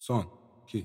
Son, 2.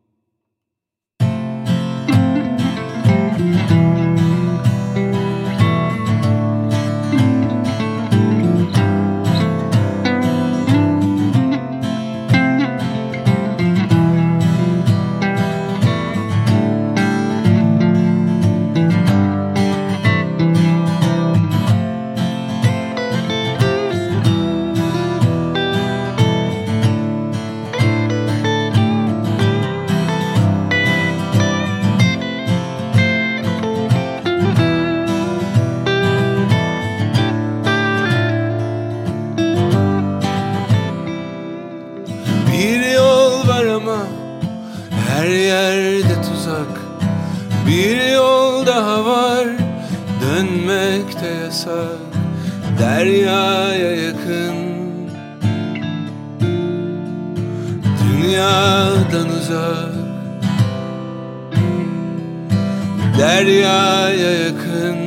Bir yol var ama her yerde tuzak. Bir yol daha var, dönmekte yasak. Deryaya yakın, dünyadan uzak. Deryaya yakın,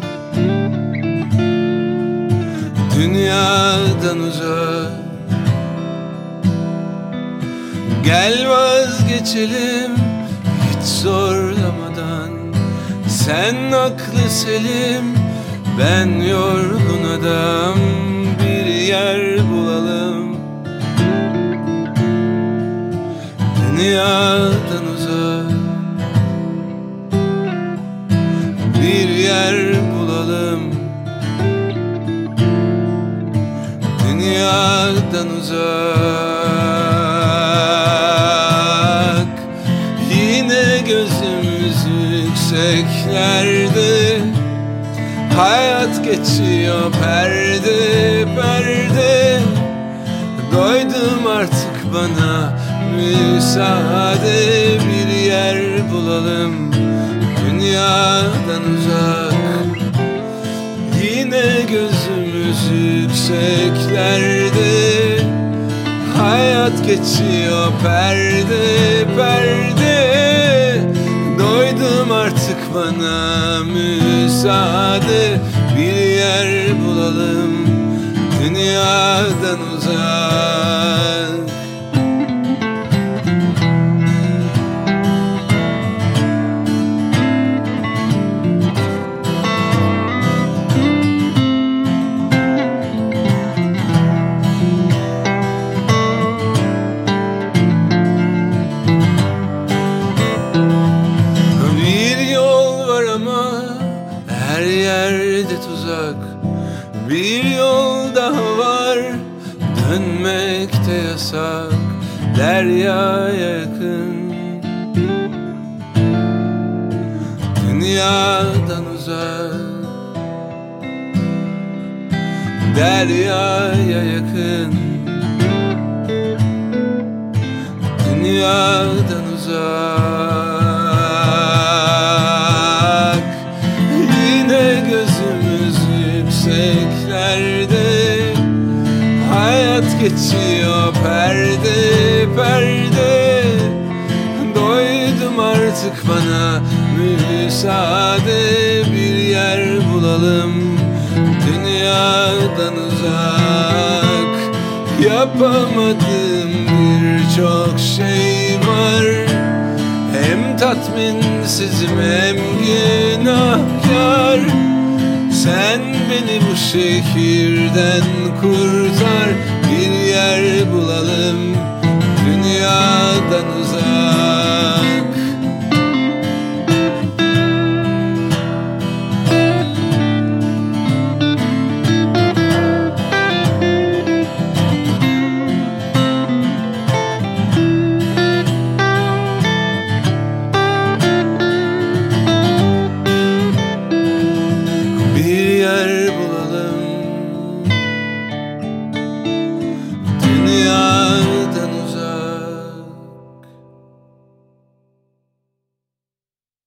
dünyadan uzak. Gel vazgeçelim hiç zorlamadan. Sen aklı selim, ben yorgun adam. Bir yer bulalım, dünyadan uzak. Bir yer bulalım, dünyadan uzak. Yine gözümüz yükseklerde, hayat geçiyor perde perde. Doydum artık, bana müsaade. Bir yer bulalım, dünyadan uzak. Yine gözümüz yükseklerde, hayat geçiyor perde perde. Doydum artık, bana müsaade. Bir yer bulalım, dünyadan uzak. Her yerde tuzak. Bir yol daha var, dönmekte yasak. Deryaya yakın, dünyadan uzak. Deryaya yakın, dünyadan uzak. Yükseklerde, hayat geçiyor perde perde. Doydum artık, bana müsaade. Bir yer bulalım, dünyadan uzak. Yapamadığım birçok şey var. Hem tatminsizim hem günahkar. Sen beni bu şehirden kurtar. Bir yer bulalım, dünyadan uzak.